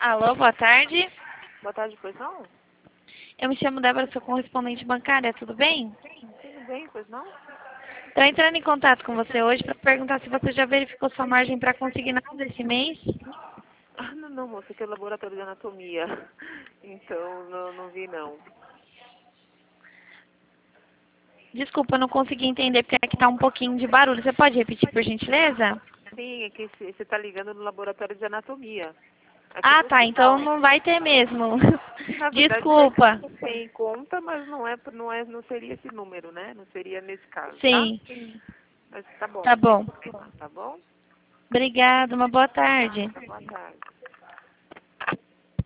Alô, boa tarde. Boa tarde, pois não? Eu me chamo Débora, sou correspondente bancária, tudo bem? Tudo bem, pois não? Estou entrando em contato com você hoje para perguntar se você já verificou sua margem para consignado desse mês. Ah, não, moça, que é laboratório de anatomia. Então, não vi, não. Desculpa, eu não consegui entender porque aqui está um pouquinho de barulho. Você pode repetir, por gentileza? Sim, é que você está ligando no laboratório de anatomia. Aqui Ah, do tá, então hospital. não vai ter mesmo. Na verdade, Desculpa. tem conta, mas não seria esse número, né? Não seria nesse caso, tá? Sim, Mas tá bom, tá não tem bom. problema, tá bom? Obrigada, uma boa tarde. Boa tarde.